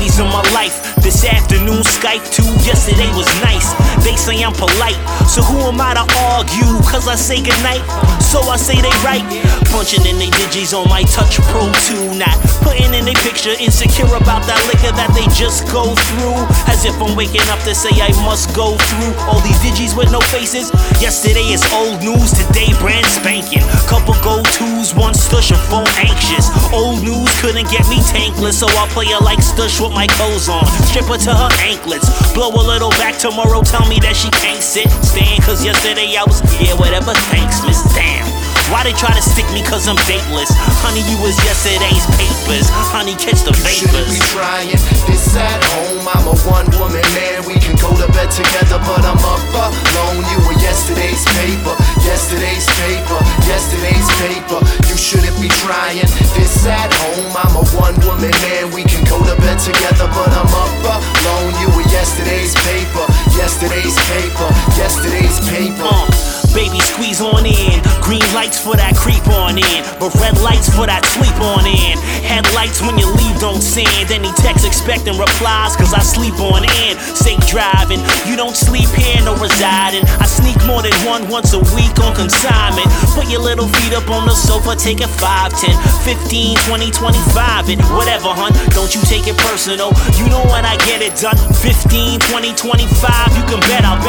days of my life. This afternoon Skype too, yesterday was nice. They say I'm polite, so who am I to argue? Cause I say goodnight, so I say they right. Punching in they digits on my Touch Pro 2, not putting in a picture, insecure about that liquor that they just go through. As if I'm waking up to say I must go through all these digis with no faces. Yesterday is old news, today brand spanking. Couple go-tos, one stush and phone anxious. Old news couldn't get me tankless, so I'll play her like stush with my clothes on. Strip her to her anklets, blow a little back tomorrow, tell me that she can't sit, stand. Cause yesterday I was, yeah, whatever, thanks, miss, damn. Why they try to stick me cause I'm dateless? Honey, you was yesterday's papers. Honey, catch the vapors. Shouldn't be trying this at home. I'm a one-woman man. We can go to bed together, but I'm up alone. You were yesterday's paper, yesterday's paper, yesterday's paper. You shouldn't be trying this at home. I'm a one-woman man. We can go to bed together, but I'm up alone. You were yesterday's paper, yesterday's paper, yesterday's paper. Baby, squeeze on in. Green lights for that creep on in, but red lights for that sleep on in. Headlights when you leave don't send any text expecting replies, cause I sleep on in. Safe driving, you don't sleep here, no residing. I sneak more than once a week on consignment. Put your little feet up on the sofa, take it 5, 10, 15, 20, 25 and whatever, hun. Don't you take it personal, you know when I get it done. 15, 20, 25, you can bet I'll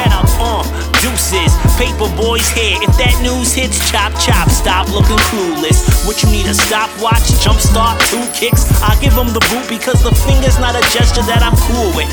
deuces, paper boys here. If that news hits, chop chop, stop looking clueless. What you need, a stopwatch, jump start, 2 kicks? I'll give them the boot because the finger's not a gesture that I'm cool with.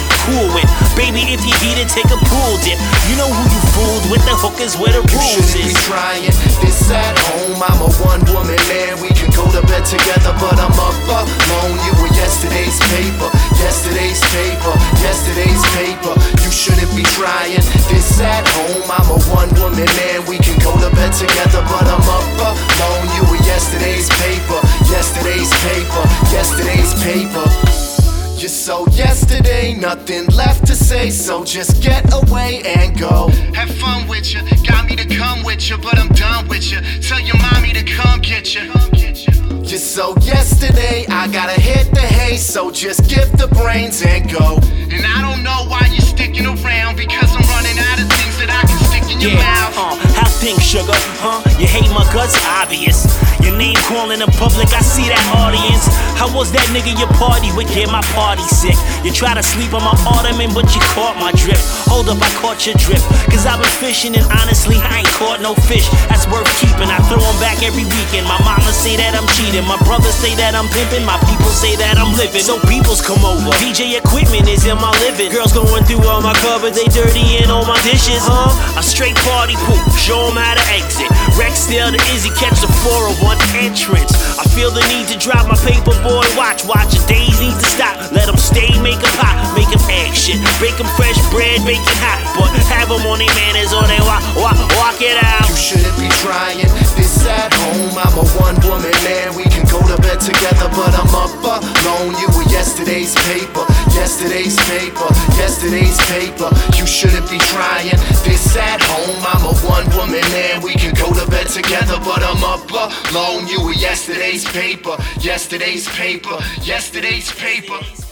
Baby, if you eat it, take a pool dip. You know who you fooled with, the hook is where the rules is. You shouldn't be trying this at home. I'm a one-woman man. We can go to bed together, but I'm up alone. You were yesterday's paper, yesterday's paper, yesterday's paper. You shouldn't be trying this at home. I'm a one-woman man. We can go to bed together, but I'm up alone. You were yesterday's paper, yesterday's paper, yesterday's paper. You're so yesterday, nothing left to say, so just get away and go. Have fun with you, got me to come with you, but I'm done with you. Tell your mommy to come get you. You're so yesterday, I gotta hit the hay, so just give the brains and go. And I don't know why you're sticking around, because I'm running out of things that I can stick in your mouth. How things, sugar, You hate my guts, obvious. Your name calling in public, I see that audience. How was that nigga you party with? Get my party sick. You try to sleep on my ottoman, but you caught my drift. Hold up, I caught your drift. Cause I've been fishing and honestly, I ain't caught no fish that's worth keeping. I throw them back every weekend. My mama say that I'm cheating. My brothers say that I'm pimping. My people say that I'm living. So peoples come over. DJ equipment is in my living. Girls going through all my cupboards, they dirtying all my dishes, A straight party poop, show them how to exit. Rex still the Izzy, catch the 401 entrance. I feel the need to drop my paper boy watch. Your days need to stop. Let them stay, make them hot, make them egg shit. Bake them fresh bread, bake it hot. But have them on their manners or they walk it out. You shouldn't be trying this at home. I'm a one-woman man. We can go to bed together, but I'm up alone. You were yesterday's paper, yesterday's paper, yesterday's paper. You shouldn't be trying this at home. I'm a one-woman man. We can go to bed together, but I'm up alone. You were yesterday's paper, yesterday's paper, yesterday's paper.